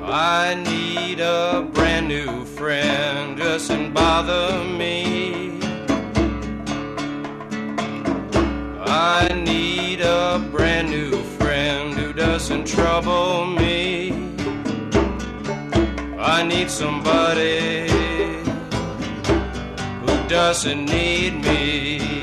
I need a brand new friend, doesn't bother me. I need a brand new friend who doesn't trouble me. I need somebody who doesn't need me.